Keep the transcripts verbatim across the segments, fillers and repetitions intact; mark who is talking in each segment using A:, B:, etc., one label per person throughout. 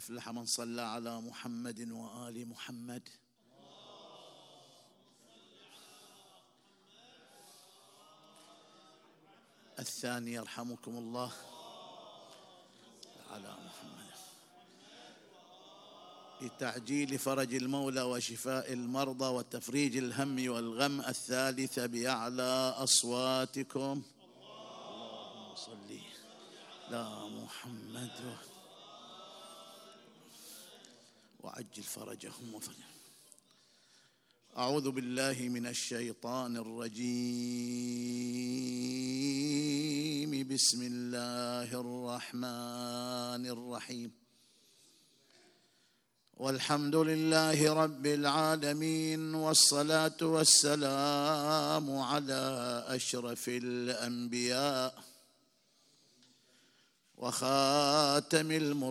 A: أفلح من صلى على محمد وآل محمد. الثاني يرحمكم الله على محمد لتعجيل فرج المولى وشفاء المرضى وتفريج الهم والغم. الثالث بأعلى أصواتكم اللهم صل على محمد وعجل فرجهم وفرجهم. أعوذ بالله من الشيطان الرجيم. بسم الله الرحمن الرحيم. والحمد لله رب العالمين، والصلاة والسلام على أشرف الأنبياء وخاتم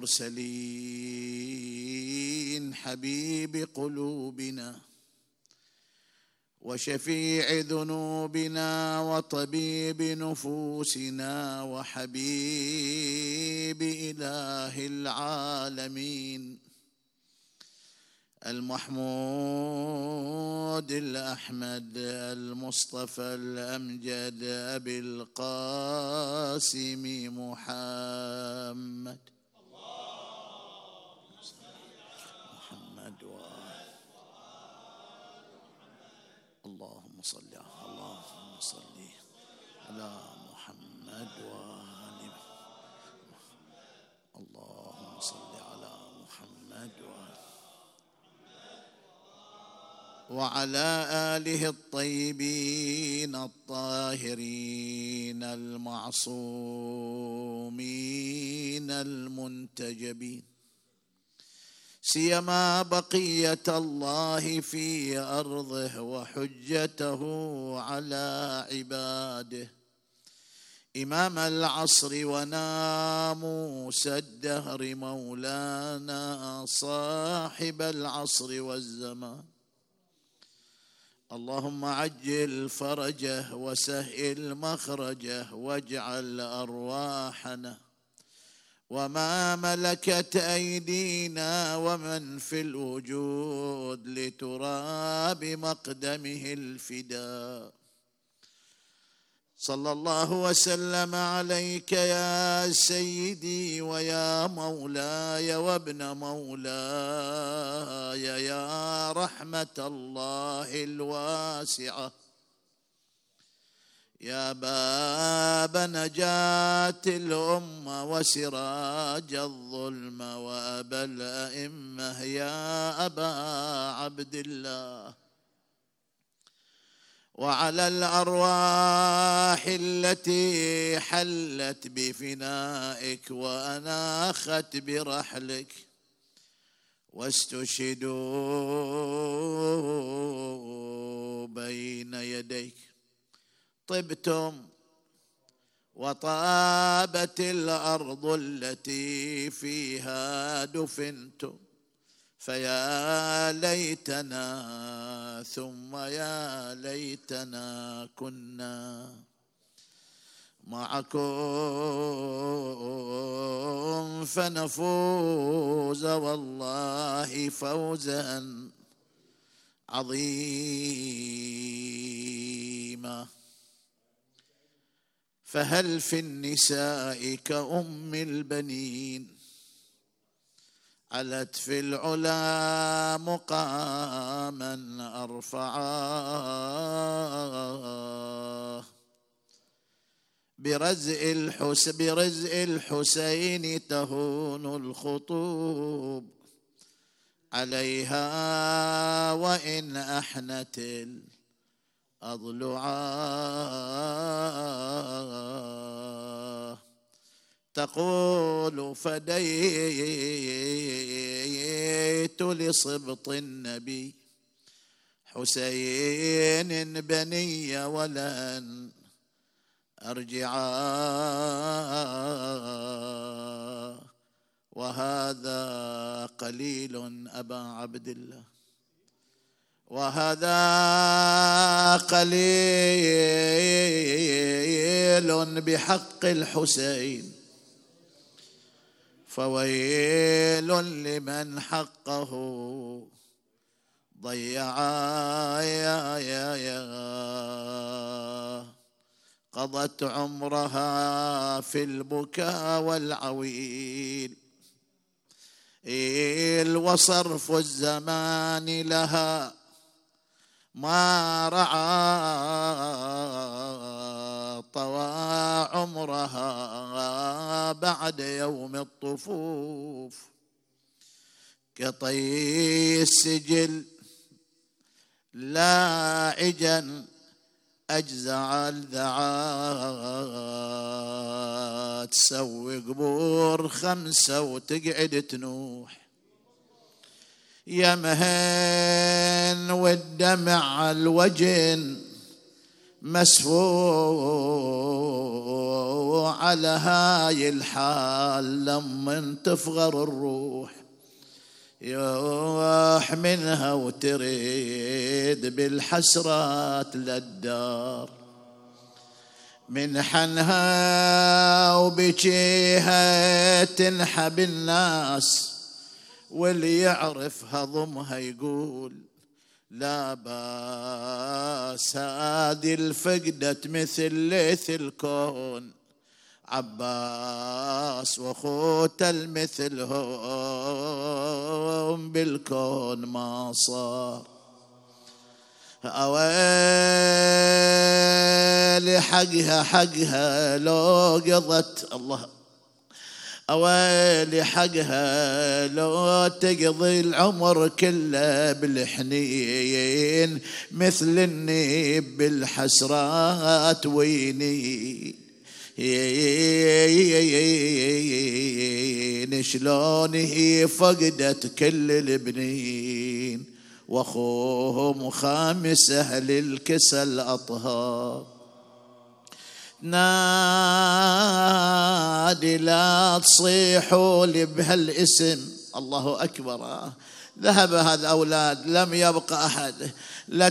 A: المرسلين، حبيب قلوبنا وشفيع ذنوبنا وطبيب نفوسنا وحبيب إله العالمين، المحمود الأحمد المصطفى الأمجد أبي القاسم محمد محمد وآل اللهم صل اللهم صل على محمد وآل اللهم صل على محمد وآل وعلى آله الطيبين الطاهرين المعصومين المنتجبين، سيما بقية الله في أرضه وحجته على عباده، إمام العصر وناموس الدهر، مولانا صاحب العصر والزمان. اللهم عجل فرجه وسهل مخرجه، واجعل أرواحنا وما ملكت أيدينا ومن في الوجود لتراب مقدمه الفداء. صلى الله وسلم عليك يا سيدي ويا مولاي وابن مولاي، يا رحمة الله الواسعة، يا باب نجاة الأمة وسراج الظلم وأبا الأئمة، يا أبا عبد الله. وعلى الأرواح التي حلت بفنائك وأناخت برحلك واستشهدوا بين يديك، طبتم وطابت الأرض التي فيها دفنتم، فيا ليتنا ثم يا ليتنا كنا معكم فنفوز والله فوزا عظيما. فهل في النساء كأم البنين، علت في العلا مقاما أرفعا، برزء الحس برزء الحسين تهون الخطوب عليها، وإن أحنت الأضلعا تقول فديت لصبط النبي حسين بني ولن أرجعا، وهذا قليل أبا عبد الله، وهذا قليل بحق الحسين، فويل لمن حقه ضيعا يا يا يا قضت عمرها في البكاء والعويل وصرف الزمان لها ما رعى طوى عمرها بعد يوم الطفوف كطي السجل لاعجا أجزع الذعات تسوي قبور خمسة وتقعد تنوح يا مهن والدمع الوجن مسفوع على هاي الحال لما تفغر الروح يروح منها وتريد بالحسرات للدار من حنها وبجيها تنحب الناس واللي يعرفها ضمها يقول لا باس هذه الفقدت مثل ليث الكون عباس وخوت المثل هم بالكون ما صار أويلي حقها حقها لو قضت الله أويلي حقها لو تقضي العمر كله بالحنين مثل النيب بالحسرات ويني شلون هي فقدت كل البنين واخوهم خامس اهل الكسل اطهار نادي لا تصيحوا لي بهالاسم الله اكبر ذهب هذا اولاد لم يبقى احد لا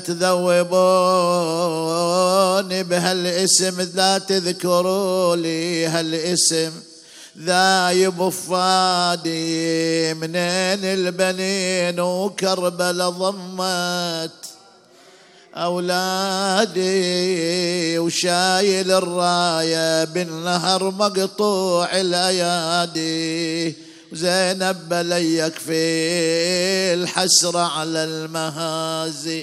A: تذوبوني بهالاسم لا تذكروا لي هالاسم ذايب فادي منين البنين وكربلا ضمت أولادي وشايل الراية بالنهر مقطوع الأيادي وزينب بلي يكفي الحسرة على المهازي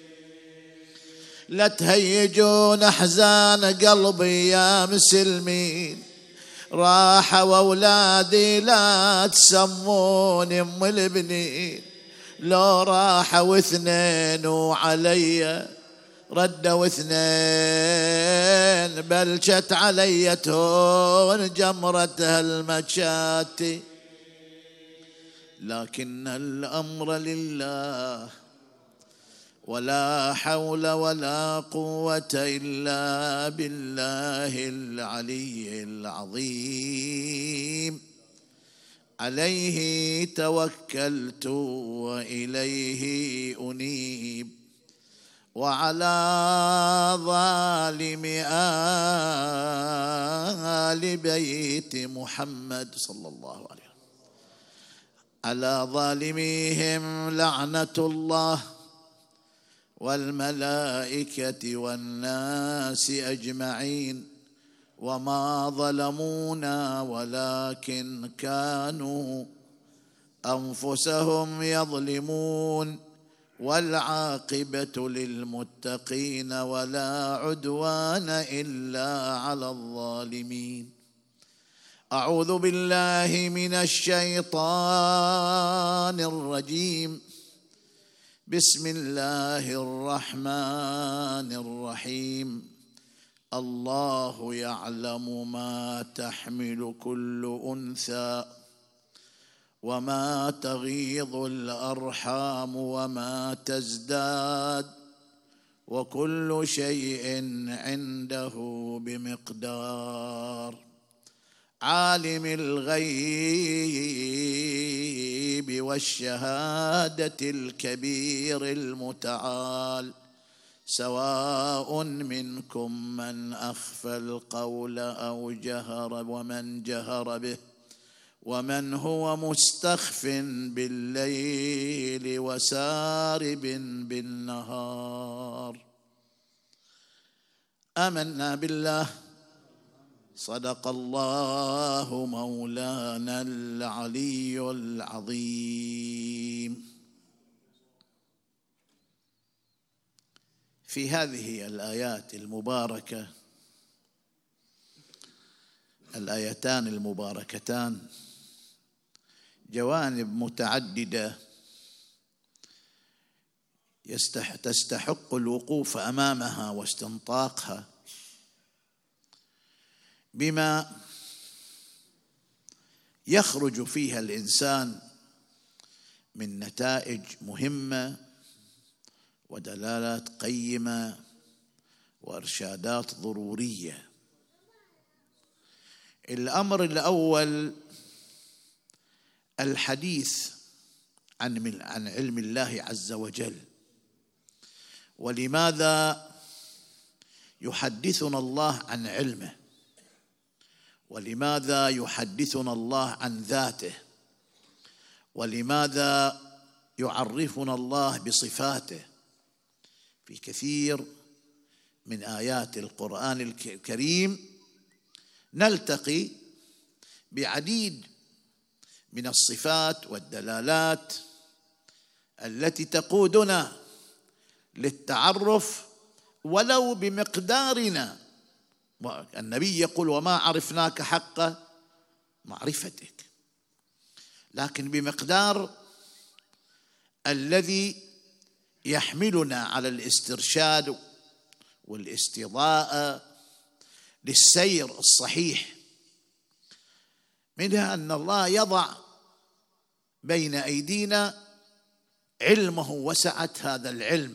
A: لا تهيجون أحزان قلبي يا مسلمين راح واولادي لا تسمون ام البنين لو راحوا اثنين وعلي ردوا اثنين بلشت علي تون جمرتها المشاتي لكن الامر لله ولا حول ولا قوة إلا بالله العلي العظيم عليه توكلت وإليه أنيب وعلى ظالم آل بيت محمد صلى الله عليه وسلم على ظالميهم لعنة الله والملائكة والناس أجمعين وما ظلمونا ولكن كانوا أنفسهم يظلمون والعاقبة للمتقين ولا عدوان إلا على الظالمين أعوذ بالله من الشيطان الرجيم بسم الله الرحمن الرحيم الله يعلم ما تحمل كل أنثى وما تغيض الأرحام وما تزداد وكل شيء عنده بمقدار عالم الغيب والشهادة الكبير المتعال سواء منكم من أخفى القول أو جهر ومن جهر به ومن هو مستخف بالليل وسارب بالنهار. آمنا بالله. صدق الله مولانا العلي العظيم. في هذه الآيات المباركة، الآيتان المباركتان، جوانب متعددة تستحق الوقوف أمامها واستنطاقها، بما يخرج فيها الإنسان من نتائج مهمة ودلالات قيمة وإرشادات ضرورية. الأمر الأول الحديث عن عن علم الله عز وجل. ولماذا يحدثنا الله عن علمه؟ ولماذا يحدثنا الله عن ذاته؟ ولماذا يعرفنا الله بصفاته؟ في كثير من آيات القرآن الكريم نلتقي بعديد من الصفات والدلالات التي تقودنا للتعرف ولو بمقدارنا. النبي يقول: وما عرفناك حق معرفتك، لكن بمقدار الذي يحملنا على الاسترشاد والاستضاءة للسير الصحيح. منها أن الله يضع بين أيدينا علمه وسعة هذا العلم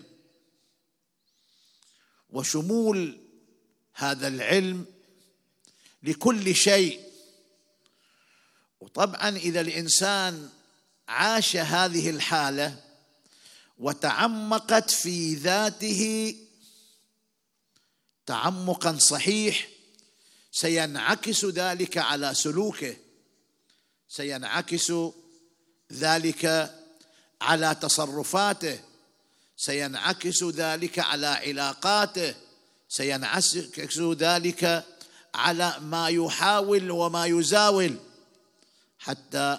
A: وشمول هذا العلم لكل شيء. وطبعا إذا الإنسان عاش هذه الحالة وتعمقت في ذاته تعمقا صحيح، سينعكس ذلك على سلوكه، سينعكس ذلك على تصرفاته، سينعكس ذلك على علاقاته، سينعكس ذلك على ما يحاول وما يزاول. حتى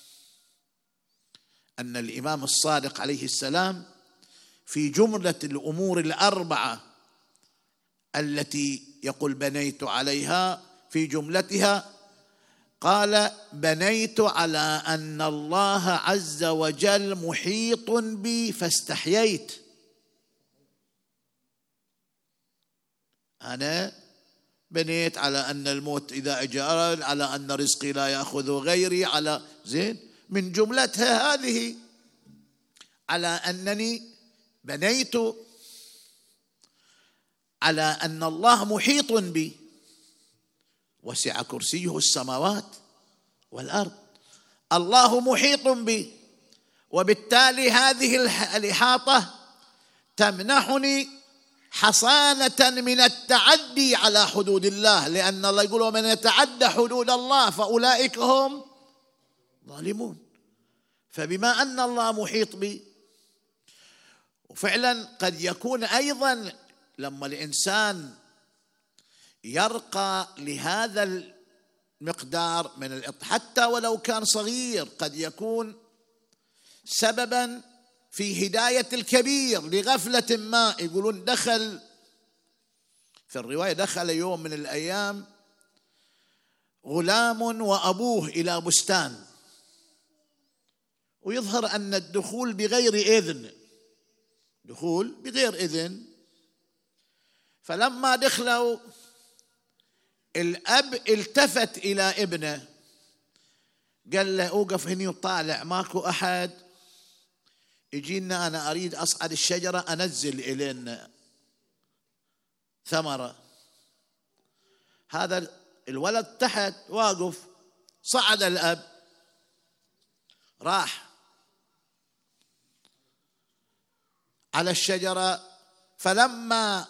A: أن الإمام الصادق عليه السلام في جملة الأمور الأربعة التي يقول بنيت عليها، في جملتها قال: بنيت على أن الله عز وجل محيط بي فاستحييت. أنا بنيت على أن الموت إذا أجى، على أن رزقي لا يأخذ غيري، على زين من جملتها هذه، على أنني بنيت على أن الله محيط بي، وسع كرسيه السماوات والأرض، الله محيط بي، وبالتالي هذه الإحاطة تمنحني حصانة من التعدي على حدود الله، لأن الله يقول: ومن يتعدى حدود الله فأولئك هم ظالمون. فبما أن الله محيط بي، وفعلا قد يكون أيضا لما الإنسان يرقى لهذا المقدار من الإطلاع حتى ولو كان صغير، قد يكون سببا في هداية الكبير لغفلة ما. يقولون دخل في الرواية دخل يوم من الأيام غلام وأبوه إلى بستان، ويظهر أن الدخول بغير إذن، دخول بغير إذن. فلما دخلوا الأب التفت إلى ابنه قال له: أوقف هني وطالع، ماكو أحد يجينا، أنا أريد أصعد الشجرة أنزل إلينا ثمرة. هذا الولد تحت واقف، صعد الأب، راح على الشجرة، فلما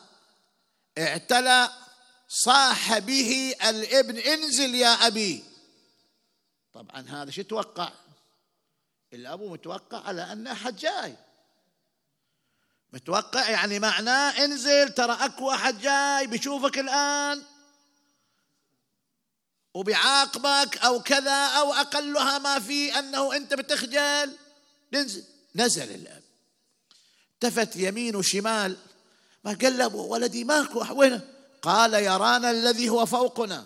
A: اعتلى صاح به الابن: انزل يا أبي. طبعا هذا شو توقع؟ الأبو متوقع على أن أحد جاي، متوقع يعني معناه انزل ترى أكو أحد جاي بيشوفك الآن وبيعاقبك أو كذا، أو أقلها ما في أنه أنت بتخجل. ننزل. نزل الأب، التفت يمين وشمال، ما قال له ولدي ماكو وينه؟ قال يرانا الذي هو فوقنا.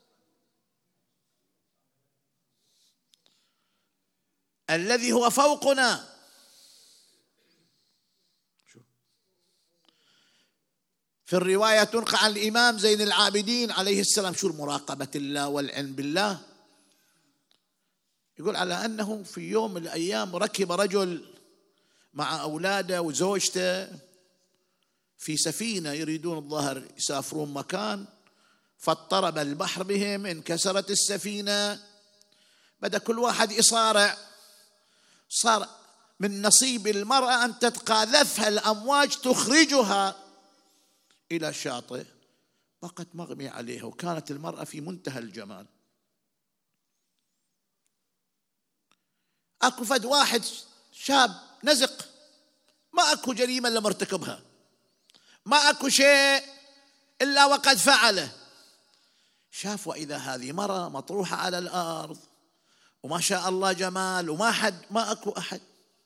A: الذي هو فوقنا. في الرواية تنقل عن الإمام زين العابدين عليه السلام، شو المراقبة الله والعلم بالله، يقول على أنه في يوم من الأيام ركب رجل مع أولاده وزوجته في سفينة يريدون الظهر يسافرون مكان، فاضطرب البحر بهم، انكسرت السفينة، بدأ كل واحد يصارع، صار من نصيب المرأة أن تتقاذفها الأمواج تخرجها إلى الشاطئ، بقت مغمي عليها، وكانت المرأة في منتهى الجمال. أكو فد واحد شاب نزق، ما أكو جريمة إلا مرتكبها، ما أكو شيء إلا وقد فعله، شاف وإذا هذه مرأة مطروحة على الأرض وما شاء الله جمال، وما حد، ما أكو أحد،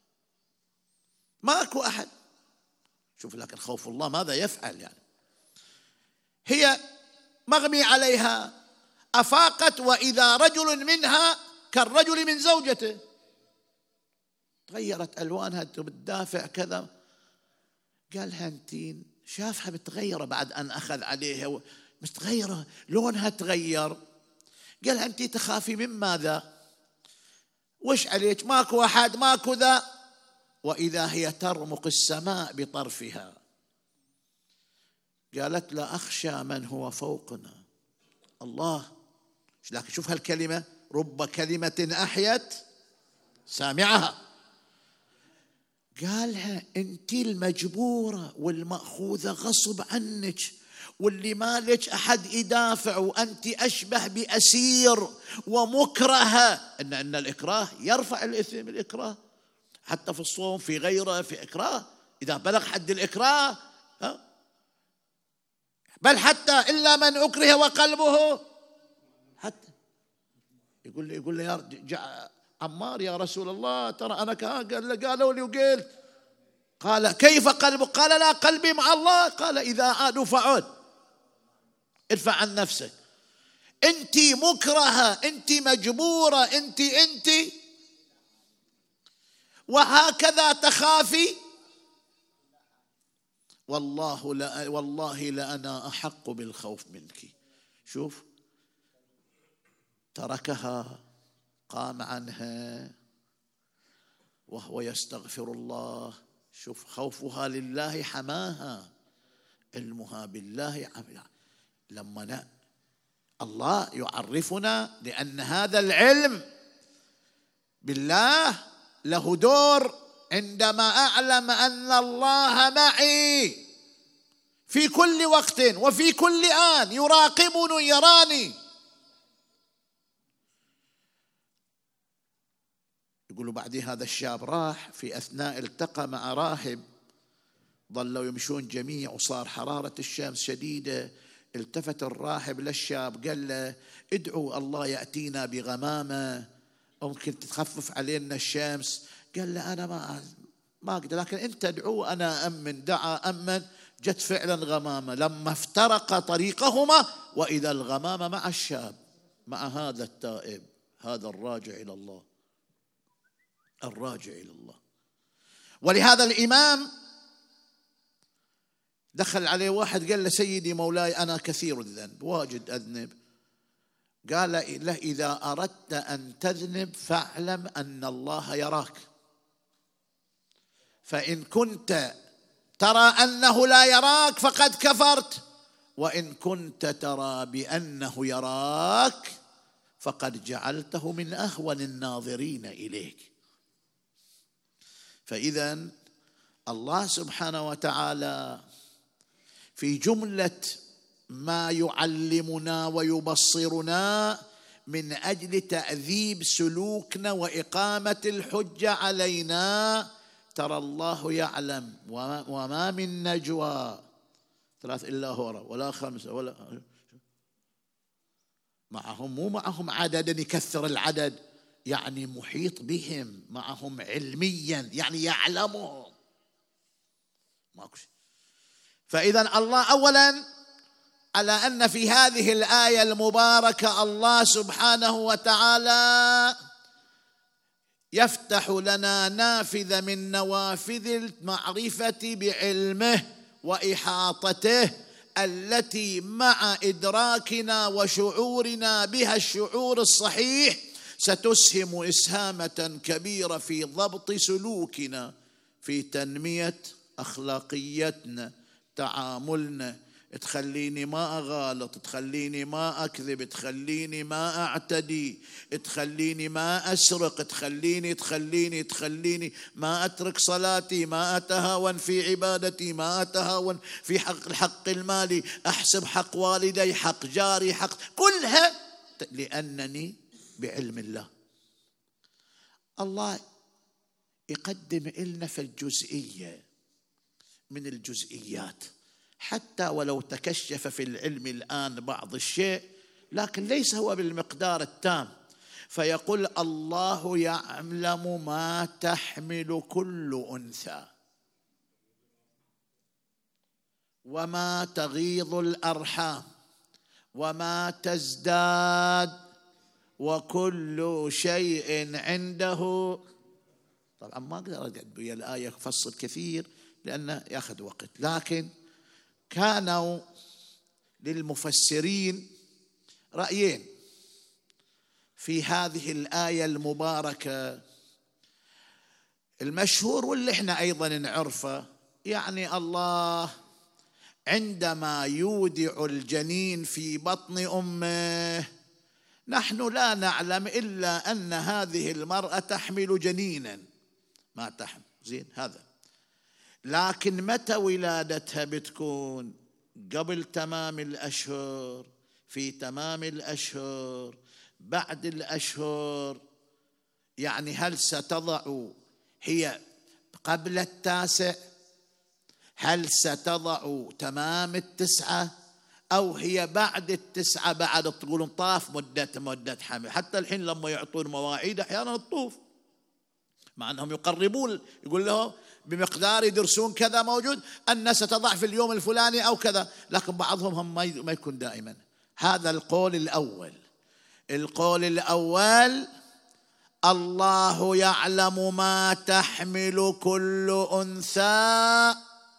A: ما أكو أحد. شوف لكن خوف الله ماذا يفعل يعني. هي مغمي عليها، أفاقت وإذا رجل منها كالرجل من زوجته، تغيرت ألوانها بتدافع كذا. قالها أنتين، شافها بتغير بعد أن أخذ عليها متغيرة، لونها تغير. قالها أنت تخافي من ماذا؟ وش عليك؟ ماكو أحد، ماكو ذا. وإذا هي ترمق السماء بطرفها. قالت لا أخشى من هو فوقنا، الله. لكن شوف هالكلمة، رب كلمة أحيت سامعها. قالها أنت المجبورة والمأخوذة غصب عنك، واللي ما لك أحد يدافع، وأنت أشبه بأسير ومكرهة. إن أن الإكراه يرفع الإثم، الإكراه حتى في الصوم، في غيره، في إكراه إذا بلغ حد الإكراه، ها؟ بل حتى إلا من أكره وقلبه حتى يقول لي يقول لي يا عمار يا رسول الله ترى أنا قال قالوا لي وقلت. قال كيف قلبك؟ قال لا قلبي مع الله. قال إذا عادوا فعود، ادفع عن نفسك، أنت مكرهة، أنت مجبورة، أنت أنت وهكذا تخافي. والله لا والله لأنا أحق بالخوف منك. شوف تركها، قام عنها وهو يستغفر الله. شوف خوفها لله حماها، علمها بالله عملها. لما الله يعرفنا لأن هذا العلم بالله له دور، عندما أعلم أن الله معي في كل وقت وفي كل آن، يراقبني يراني. يقولوا بعد هذا الشاب راح في أثناء التقى مع راهب، ظلوا يمشون جميع وصار حرارة الشمس شديدة. التفت الراهب للشاب قال له ادعوا الله يأتينا بغمامة ممكن تخفف علينا الشمس. قال له أنا ما ما أقدر، لكن أنت ادعو أنا أمن. دعا أمن، جت فعلا غمامة. لما افترق طريقهما وإذا الغمامة مع الشاب، مع هذا التائب، هذا الراجع إلى الله، الراجع إلى الله. ولهذا الإمام دخل عليه واحد قال له سيدي مولاي أنا كثير الذنب، واجد أذنب. قال له إذا أردت أن تذنب فاعلم أن الله يراك، فإن كنت ترى أنه لا يراك فقد كفرت، وإن كنت ترى بأنه يراك فقد جعلته من أهون الناظرين إليك. فإذا الله سبحانه وتعالى في جملة ما يعلمنا ويبصرنا من أجل تأذيب سلوكنا وإقامة الحجة علينا. ترى الله يعلم وما من نجوى ثلاث إلا هو ولا خمسة ولا معهم، مو معهم عدد يكثر العدد، يعني محيط بهم، معهم علميا، يعني يعلمهم، ماكو شيء. فإذا الله أولا على أن في هذه الآية المباركة الله سبحانه وتعالى يفتح لنا نافذة من نوافذ المعرفة بعلمه وإحاطته التي مع إدراكنا وشعورنا بها الشعور الصحيح ستسهم إسهامة كبيرة في ضبط سلوكنا، في تنمية أخلاقيتنا، تعاملنا، تخليني ما أغالط، تخليني ما أكذب، تخليني ما أعتدي، تخليني ما أسرق، تخليني تخليني تخليني ما أترك صلاتي، ما أتهاون في عبادتي، ما أتهاون في حق الحق المالي، أحسب حق والدي، حق جاري، حق كلها لأنني بعلم الله. الله يقدم لنا في الجزئية من الجزئيات، حتى ولو تكشف في العلم الآن بعض الشيء لكن ليس هو بالمقدار التام، فيقول الله يعلم ما تحمل كل أنثى وما تغيض الأرحام وما تزداد وكل شيء عنده. طبعا ما أقدر أقعد بيا الآية أفصل كثير لأنه يأخذ وقت، لكن كانوا للمفسرين رأيين في هذه الآية المباركة. المشهور واللي احنا أيضا نعرفه، يعني الله عندما يودع الجنين في بطن أمه نحن لا نعلم إلا أن هذه المرأة تحمل جنينا، ما تحمل زين هذا، لكن متى ولادتها بتكون؟ قبل تمام الأشهر، في تمام الأشهر، بعد الأشهر، يعني هل ستضع هي قبل التاسع؟ هل ستضع تمام التسعة؟ أو هي بعد التسعة بعد تقولون طاف مدة مدة حمل؟ حتى الحين لما يعطون مواعيد أحيانا تطوف، مع أنهم يقربون، يقول له بمقدار يدرسون كذا موجود أن ستضع في اليوم الفلاني أو كذا، لكن بعضهم هم ما يكون دائما. هذا القول الأول. القول الأول الله يعلم ما تحمل كل أنثى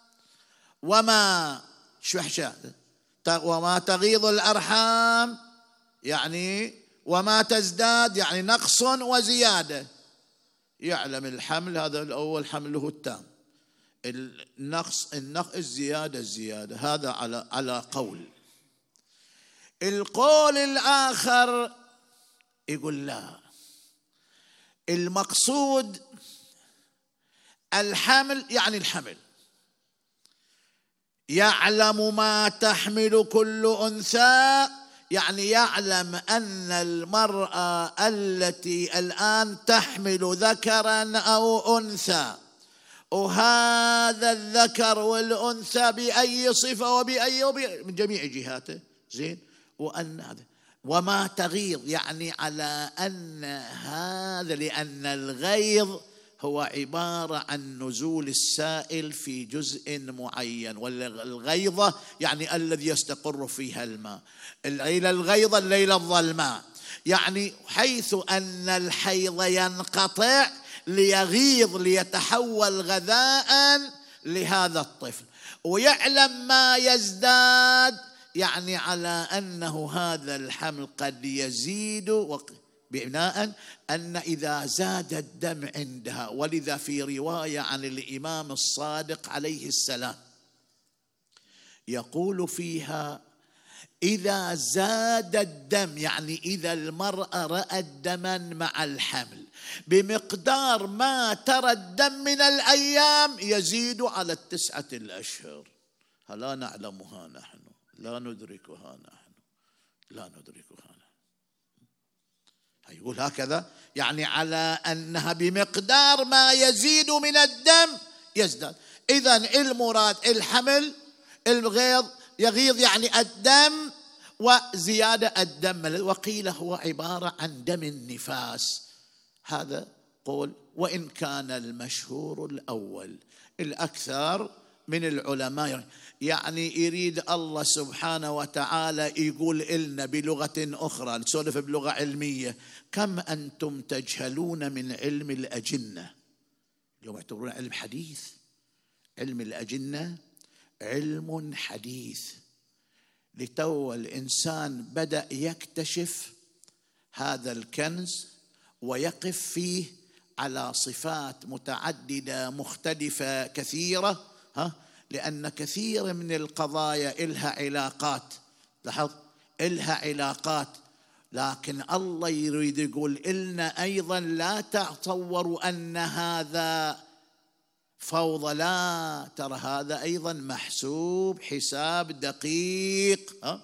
A: وما شو وما تغيض الأرحام، يعني وما تزداد، يعني نقص وزيادة. يعلم الحمل، هذا الأول حمله التام، النقص النقص الزيادة الزيادة، هذا على على قول. القول الآخر يقول لا، المقصود الحمل يعني الحمل، يعلم ما تحمل كل أنثى، يعني يعلم أن المرأة التي الآن تحمل ذكرا أو أنثى، وهذا الذكر والأنثى بأي صفة وبأي من جميع جهاته زين، وأن هذا وما تغيض، يعني على أن هذا، لأن الغيظ هو عبارة عن نزول السائل في جزء معين، والغيظة يعني الذي يستقر فيها الماء. الليلة الغيظة الليلة الظلماء، يعني حيث أن الحيض ينقطع ليغيظ ليتحول غذاء لهذا الطفل، ويعلم ما يزداد، يعني على أنه هذا الحمل قد يزيد بناء أن إذا زاد الدم عندها. ولذا في رواية عن الإمام الصادق عليه السلام يقول فيها إذا زاد الدم، يعني إذا المرأة رأت دما مع الحمل بمقدار ما ترى الدم من الأيام يزيد على التسعة الأشهر. لا نعلمها نحن، لا ندركها نحن، لا ندركها نحن. يقول هكذا يعني على أنها بمقدار ما يزيد من الدم يزداد. إذن المراد الحمل، الغيظ يغيظ يعني الدم وزيادة الدم، وقيل هو عبارة عن دم النفاس. هذا قول، وإن كان المشهور الأول. الأكثر من العلماء يعني يريد الله سبحانه وتعالى يقول لنا بلغة أخرى، نسولف بلغة علمية، كم أنتم تجهلون من علم الأجنة. اليوم يعتبرون علم حديث، علم الأجنة علم حديث، لتو الإنسان بدأ يكتشف هذا الكنز ويقف فيه على صفات متعددة مختلفة كثيرة، ها، لأن كثير من القضايا إلها علاقات، لاحظ إلها علاقات، لكن الله يريد يقول إلنا أيضا لا تتصوروا أن هذا فوضى، لا، ترى هذا أيضا محسوب حساب دقيق، ها؟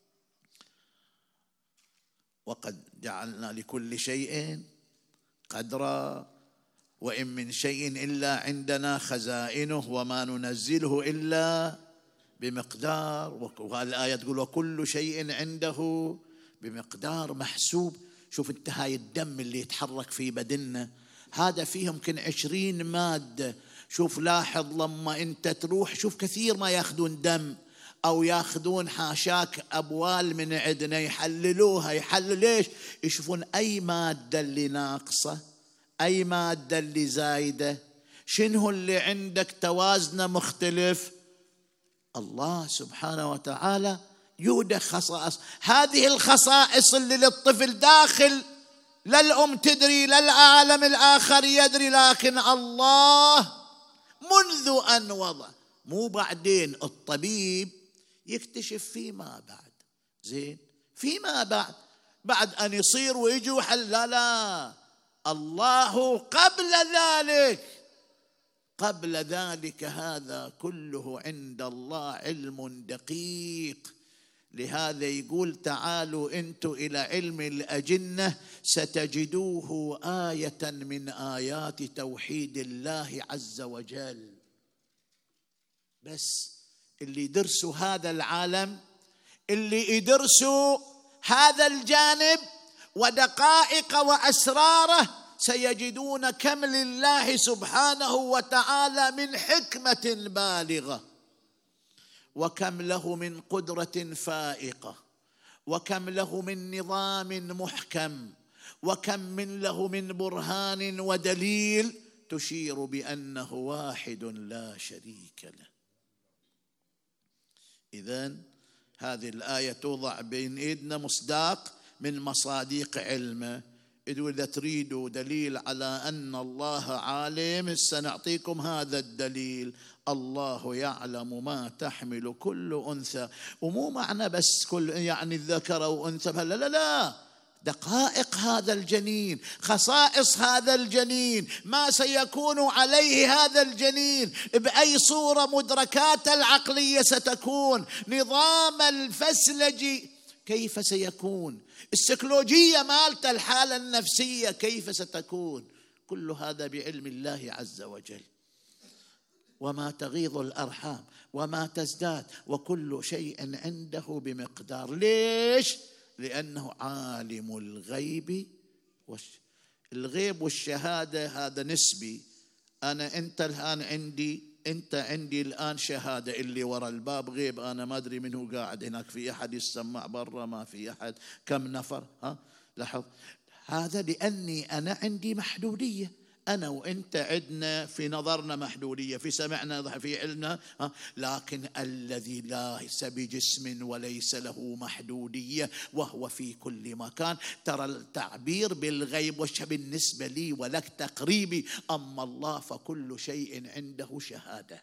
A: وقد جعلنا لكل شيء قدرا وإن من شيء إلا عندنا خزائنه وما ننزله إلا بمقدار. والآية تقول وكل شيء عنده بمقدار محسوب. شوف انت هاي الدم اللي يتحرك في بدننا هذا فيه يمكن عشرين مادة. شوف لاحظ لما انت تروح، شوف كثير ما ياخذون دم أو ياخذون حاشاك أبوال من عندنا يحللوها، يحللوا ليش؟ يشوفون أي مادة اللي ناقصة، أي مادة اللي زايدة، شنو اللي عندك توازنه مختلف. الله سبحانه وتعالى يودع خصائص، هذه الخصائص اللي للطفل داخل لا الأم تدري لا العالم الآخر يدري، لكن الله منذ أن وضع، مو بعدين الطبيب يكتشف فيما بعد، زين فيما بعد بعد أن يصير ويجي وحل، لا لا، الله قبل ذلك قبل ذلك هذا كله عند الله علم دقيق. لهذا يقول تعالوا انتم إلى علم الأجنة ستجدوه آية من آيات توحيد الله عز وجل. بس اللي يدرسوا هذا العالم، اللي يدرسوا هذا الجانب ودقائق وأسراره، سيجدون كم لله سبحانه وتعالى من حكمة بالغة، وكم له من قدرة فائقة، وكم له من نظام محكم، وكم من له من برهان ودليل تشير بأنه واحد لا شريك له. إذن هذه الآية توضع بين إيدنا مصداق من مصادق علمه. إذا تريدوا دليل على أن الله عالم سنعطيكم هذا الدليل. الله يعلم ما تحمل كل أنثى، ومو معنى بس كل يعني الذكر أو أنثى، لا لا لا، دقائق هذا الجنين، خصائص هذا الجنين، ما سيكون عليه هذا الجنين، بأي صورة مدركات العقلية ستكون، نظام الفسلج كيف سيكون، السيكولوجية مالت الحالة النفسية كيف ستكون، كل هذا بعلم الله عز وجل. وما تغيض الأرحام وما تزداد وكل شيء عنده بمقدار. ليش؟ لأنه عالم الغيب والش... الغيب والشهادة هذا نسبي. أنا أنت الآن عندي أنت عندي الآن شهادة، اللي وراء الباب غيب، أنا ما أدري منه قاعد هناك، في أحد يسمع برا، ما في أحد، كم نفر، ها لاحظ هذا، لأني أنا عندي محدودية، أنا وأنت عندنا في نظرنا محدودية، في سمعنا، في علمنا، ها؟ لكن الذي ليس بجسم وليس له محدودية وهو في كل مكان. ترى التعبير بالغيب وش بالنسبة لي ولك تقريبي، أما الله فكل شيء عنده شهادة.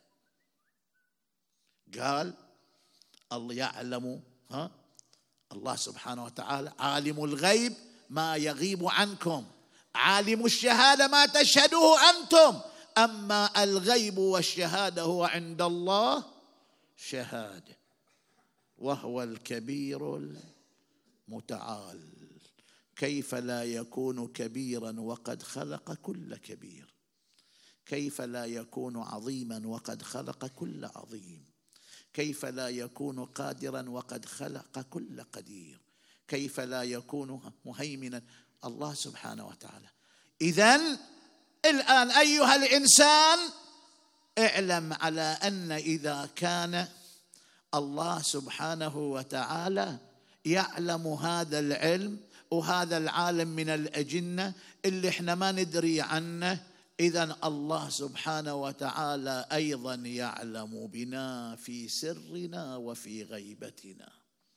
A: قال الله يعلم، ها؟ الله سبحانه وتعالى عالم الغيب ما يغيب عنكم، عالم الشهادة ما تشهدوه أنتم، أما الغيب والشهادة هو عند الله شهادة، وهو الكبير المتعال. كيف لا يكون كبيرا وقد خلق كل كبير؟ كيف لا يكون عظيما وقد خلق كل عظيم؟ كيف لا يكون قادرا وقد خلق كل قدير؟ كيف لا يكون مهيمنا؟ الله سبحانه وتعالى. إذن الآن أيها الإنسان اعلم على أن إذا كان الله سبحانه وتعالى يعلم هذا العلم وهذا العالم من الأجنة اللي احنا ما ندري عنه، إذن الله سبحانه وتعالى أيضا يعلم بنا في سرنا وفي غيبتنا.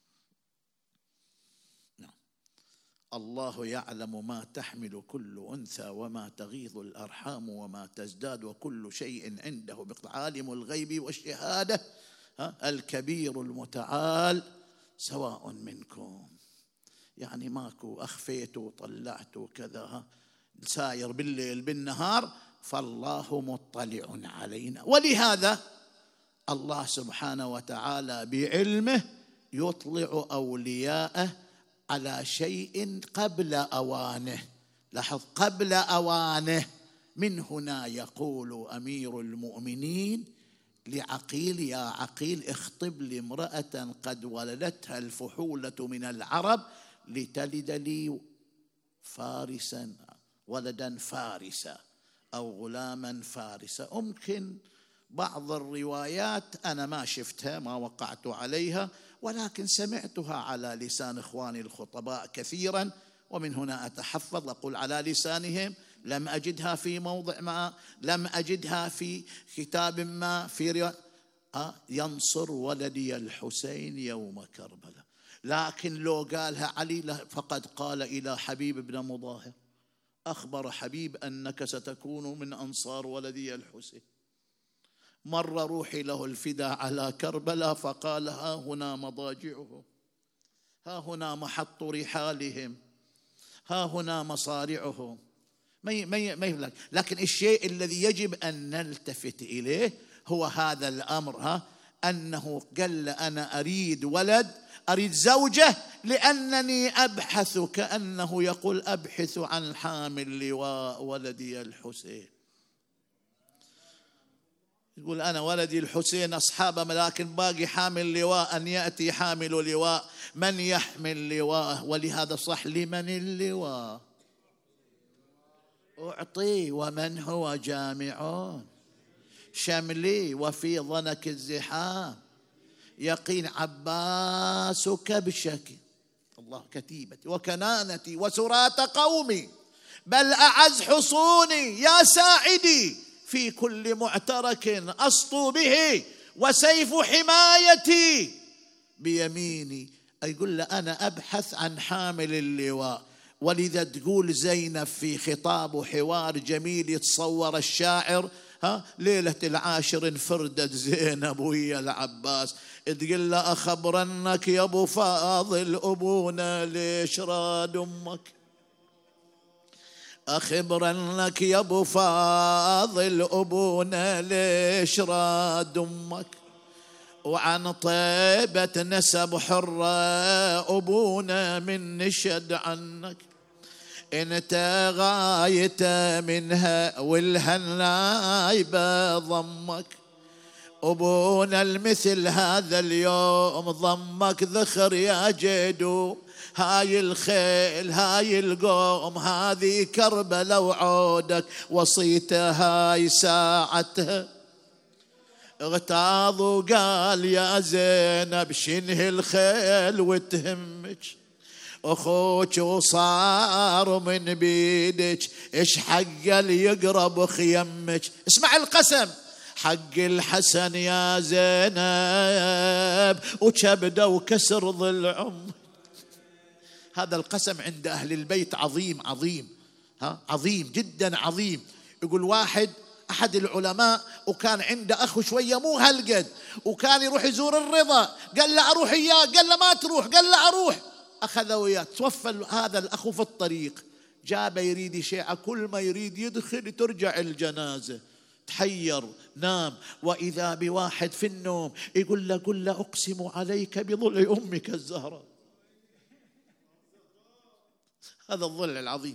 A: الله يعلم ما تحمل كل أنثى وما تغيض الأرحام وما تزداد وكل شيء عنده بقدر. عالم الغيب والشهادة الكبير المتعال سواء منكم. يعني ماكو أخفيت وطلعت وكذا، ساير بالليل بالنهار، فالله مطلع علينا. ولهذا الله سبحانه وتعالى بعلمه يطلع أولياءه على شيء قبل أوانه. لاحظ، قبل أوانه. من هنا يقول أمير المؤمنين لعقيل: يا عقيل اخطب لي امرأة قد ولدتها الفحولة من العرب لتلد لي فارسا، ولدا فارسا أو غلاما فارسا. ممكن بعض الروايات أنا ما شفتها، ما وقعت عليها، ولكن سمعتها على لسان إخواني الخطباء كثيرا، ومن هنا أتحفظ أقول على لسانهم. لم أجدها في موضع ما، لم أجدها في كتاب ما، في رواية آه ينصر ولدي الحسين يوم كربلاء. لكن لو قالها علي فقد قال إلى حبيب بن مظاهر: أخبر حبيب أنك ستكون من أنصار ولدي الحسين. مر روحي له الفداء على كربلاء فقال: ها هنا مضاجعهم، ها هنا محط رحالهم، ها هنا مصارعهم. ما ما لكن الشيء الذي يجب أن نلتفت إليه هو هذا الأمر، ها أنه قال: أنا أريد ولد، أريد زوجة، لأنني أبحث، كأنه يقول: أبحث عن حامل لواء ولدي الحسين. يقول: أنا ولدي الحسين أصحابه، لكن باقي حامل لواء، أن يأتي حامل لواء. من يحمل لواء؟ ولهذا صح: لمن اللواء أعطي ومن هو جامع شملي وفي ضنك الزحام يقين عباس كبشك الله كتيبتي وكنانتي وسرات قومي بل أعز حصوني يا ساعدي في كل معترك أسطو به وسيف حمايتي بيميني. يقول له: أنا أبحث عن حامل اللواء. ولذا تقول زينب في خطاب وحوار جميل يتصور الشاعر: ها ليلة العاشر انفردت زينب ويا العباس، تقول له: أخبرنك يا أبو فاضل أبونا ليش راد أمك، أخبرنك يا أبو فاضل أبونا ليش راد أمك، وعن طيبة نسب حرة أبونا من نشد عنك، انت غايت منها والهنايبة ضمك، أبونا المثل هذا اليوم ضمك ذخر يا جدو، هاي الخيل هاي القوم هذه كربلاء وعودك وصيته هاي ساعتها. اغتاظ وقال: يا زينب شنه الخيل وتهمك، أخوك وصار من بيدك، إيش حق اللي يقرب خيمك. اسمع القسم: حق الحسن يا زينب وكبده وكسر ضلعهم. هذا القسم عند أهل البيت عظيم عظيم، ها عظيم جدا عظيم. يقول واحد أحد العلماء وكان عنده أخو شوية مو هالقد، وكان يروح يزور الرضا، قال له: أروح إياه، قال له: ما تروح، قال له: أروح. أخذه وياه. توفى هذا الأخو في الطريق، جابه يريد يشيعه، كل ما يريد يدخل ترجع الجنازة، تحير نام. وإذا بواحد في النوم يقول له: قل له أقسم عليك بضلع أمك الزهراء. هذا الظل العظيم.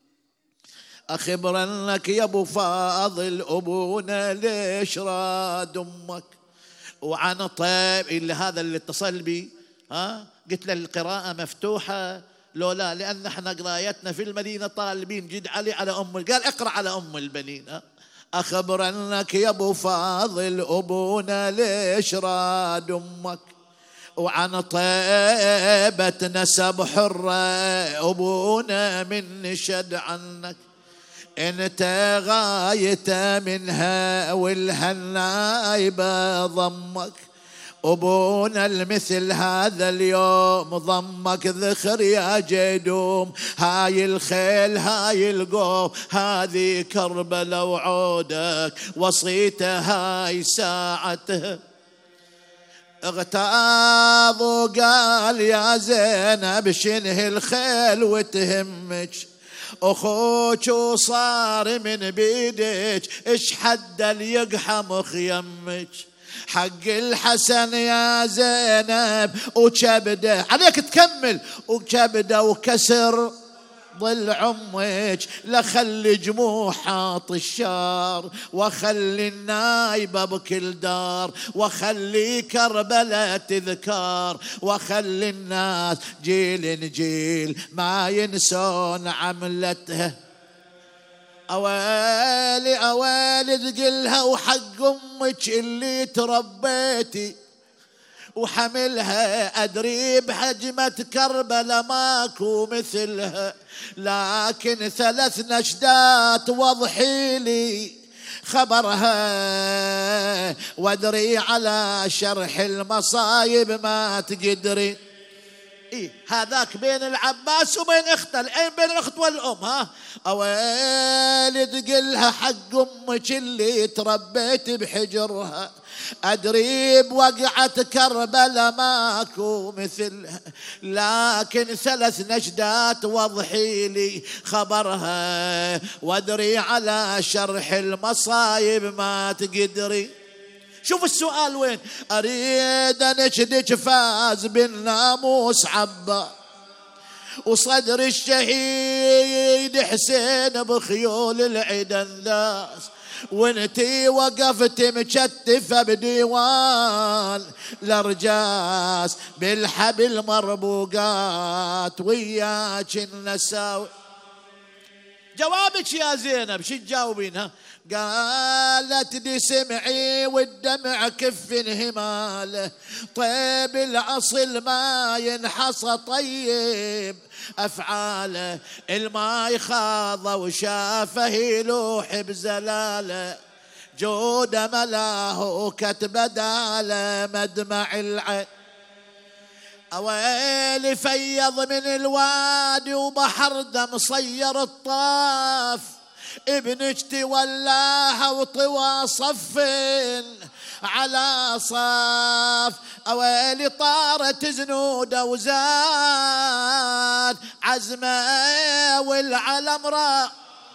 A: أخبرنك يا أبو فاضل أبونا ليش راد أمك وعن طيب اللي هذا اللي اتصل بي، ها قلت له القراءة مفتوحة لو لا، لأن احنا قرايتنا في المدينة طالبين جد علي على أم، قال اقرأ على أم البنين. ها أخبرنك يا أبو فاضل أبونا ليش راد أمك وعن طيبة نسب حرة أبونا من نشد عنك، انت غايت منها والهنايبة ضمك أبونا المثل هذا اليوم ضمك ذخر يا جدوم، هاي الخيل هاي القوم هذه كربلاء وعودك وصيته هاي ساعته. اغتاظ وقال يا زينب شنه الخيل وتهمك أخوك وصار من بيدك إش حد ليقحم خيمك، حق الحسن يا زينب وكبده عليك تكمل وكبده وكسر ظل عمك، لخلي جموع حاط الشار وخلي النايبة بكل دار وخلي كربلاء تذكار وخلي الناس جيل جيل ما ينسون عملتها. أوالي أوالي تقلها وحق أمك اللي تربيتي وحملها أدري بحجمة كربلاء ماكو مثلها، لكن ثلاث نشدات وضحي لي خبرها وادري على شرح المصايب ما تقدري. إيه هذاك بين العباس وبين اخته، العين بين الاخت والام. ها اويلي تقلها حق امك اللي تربيت بحجرها ادري بوقعة كربلاء ماكو مثلها، لكن ثلاث نشدات وضحي لي خبرها وادري على شرح المصايب ما تقدري. شوف السؤال وين، أريد أنشدك فاز بالناموس عبا وصدر الشهيد حسين بخيول العدن ذاس، وانتي وقفت مكتفة بديوان الأرجاس بالحبل مربوقات وياك النساوي. جوابك يا زينب شو تجاوبينها؟ قالت دي سمعي والدمع كف انهماله، طيب الأصل ما ينحصى طيب أفعاله، الماي خاضه وشافه يلوح بزلاله، جود ملاه كتب داله مدمع العين. أويلي فيض من الوادي وبحر دم صير الطاف، ابنك تولاها وطوى صف على صاف، أويلي طارت زنوده وزاد عزمه والعلم را،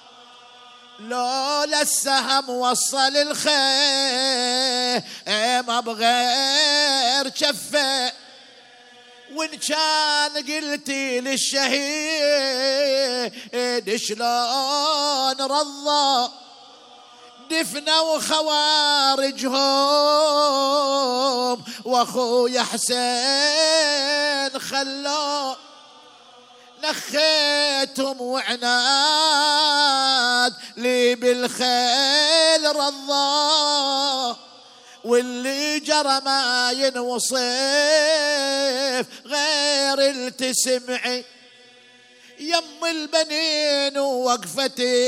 A: لولا السهم وصل الخير ما بغير شفه، وإن كان قلتي للشهيد شلون رضى دفنوا خوارجهم واخويا حسين خلوا، نخيتهم وعناد لي بالخيل رضا، واللي جرى ما ينوصف غير التسمعي، يم البنين ووقفتي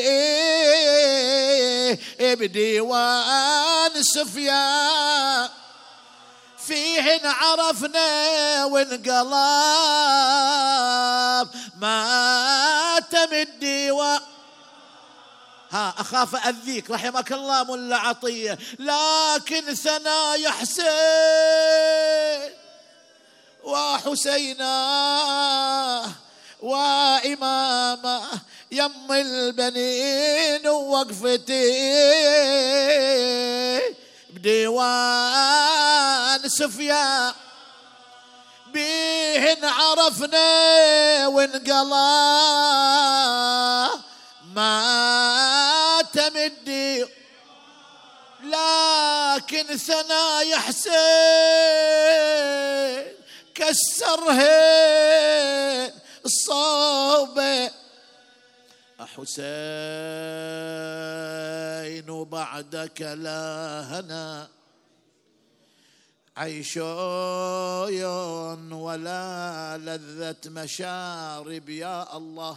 A: بديوان سفيان، فيهن عرفنا وانقلاب ما تم الديوان. ها أخاف أذيك رحمك الله ملا عطية، لكن ثنايا حسين وحسينا وإمامة يم البنين ووقفتي بديوان سفيان، عليه عرفنا وانقلى ما تمدي، لكن ثنايا حسين كسرهن الصوبة. حسين بعدك لا هنا عيش ولا لذة مشارب. يا الله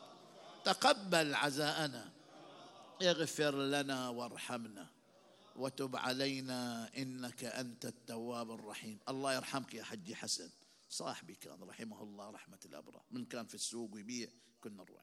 A: تقبل عزاءنا، اغفر لنا وارحمنا وتب علينا إنك أنت التواب الرحيم. الله يرحمك يا حجي حسن، صاحبي كان رحمه الله رحمة الأبرار، من كان في السوق ويبيع كنا نروح.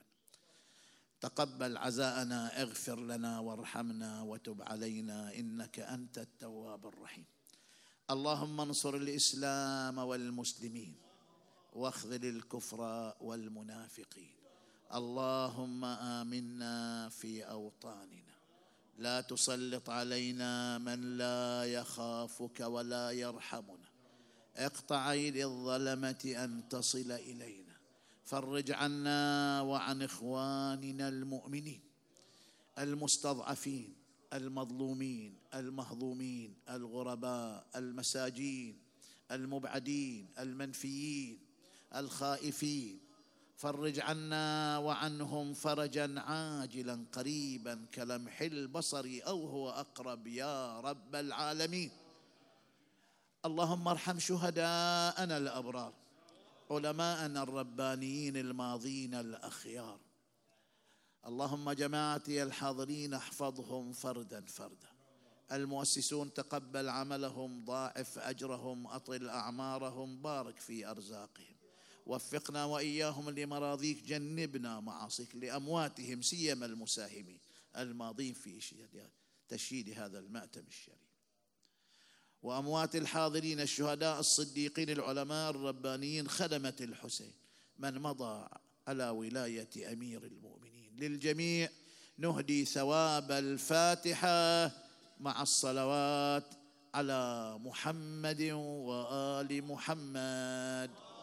A: تقبل عزاءنا، اغفر لنا وارحمنا وتب علينا إنك أنت التواب الرحيم. اللهم انصر الإسلام والمسلمين واخذل الكفر والمنافقين. اللهم آمنا في أوطاننا، لا تسلط علينا من لا يخافك ولا يرحمنا. اقطع أيدي الظلمة أن تصل إلينا، فرج عنا وعن إخواننا المؤمنين المستضعفين المظلومين المهضومين الغرباء المساجين المبعدين المنفيين الخائفين. فرج عنا وعنهم فرجا عاجلا قريبا كلمح البصر أو هو أقرب يا رب العالمين. اللهم ارحم شهداءنا الأبرار، علماءنا الربانيين الماضين الأخيار. اللهم جماعتي الحاضرين احفظهم فردا فردا. المؤسسون تقبل عملهم، ضاعف أجرهم، أطل أعمارهم، بارك في أرزاقهم. وفقنا وإياهم لمراضيك، جنبنا معاصيك. لأمواتهم سيما المساهمين الماضين في تشييد هذا المأتم الشريف، وأموات الحاضرين الشهداء الصديقين العلماء الربانيين خدمة الحسين من مضى على ولاية أمير المؤمنين. للجميع نهدي ثواب الفاتحة مع الصلوات على محمد وآل محمد.